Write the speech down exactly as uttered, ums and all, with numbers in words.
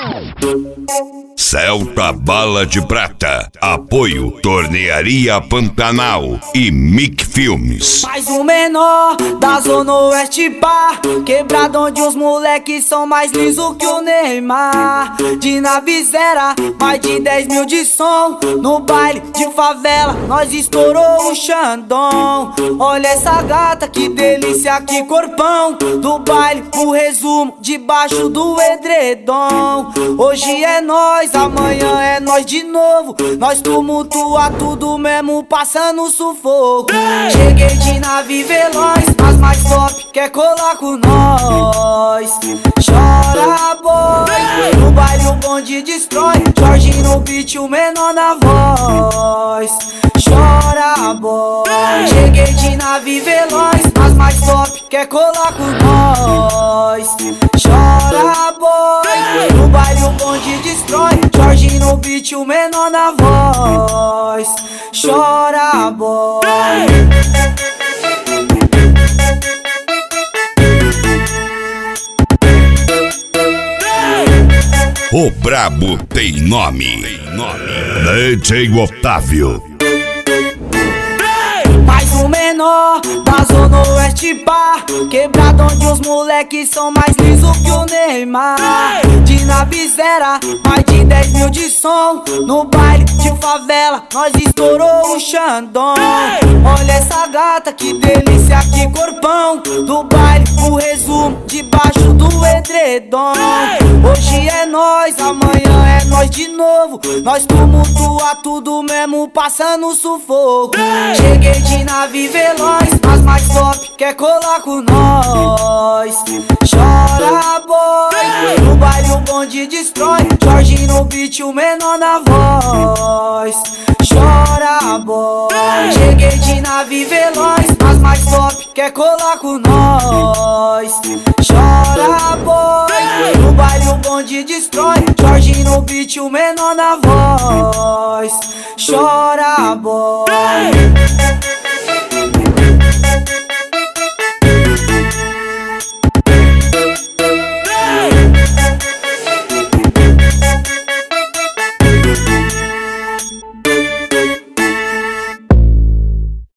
Celta Bala de Prata. Apoio Tornearia Pantanal e Mic Filmes. Mais um menor da Zona Oeste, pá, quebrado onde os moleques são mais liso que o Neymar. De Navizera, mais de dez mil de som. No baile de favela, nós estourou o Xandão. Olha essa gata, que delícia, que corpão. Do baile, o resumo, debaixo do edredom. Hoje é nós, amanhã é nós de novo. Nós tumultua tudo mesmo, passando sufoco. Cheguei de nave veloz, as mais top quer colar com nós. Chora boy, no baile o bonde destrói. Jorge no beat, o menor na voz. Chora boy, cheguei de nave veloz, as mais top quer colar com nós. Chora boy, no baile o bonde destrói. Jorge no beat, o menor na voz. Chora boy. O brabo tem nome. D J Otávio. Mais um menor da Zona Oeste, pá, quebrado onde os moleques são mais liso que o Neymar. De Navizera, mais de dez mil de som. No baile de favela, nós estourou o Xandão. Olha essa gata, que delícia, que corpão. Do baile, o resumo, debaixo do edredom. Hoje é nós, amanhã é nós de novo. Nós tumultua tudo mesmo, passando sufoco. Cheguei de nave veloz, as mais top quer colar com nós. Chora boy, no baile o bonde destrói. Jorge no beat, o menor na voz. Chora boy, cheguei de nave veloz, as mais top quer colar com nós. Chora boy, no baile o bonde destrói. Jorge no beat, o menor na voz. Chora boy.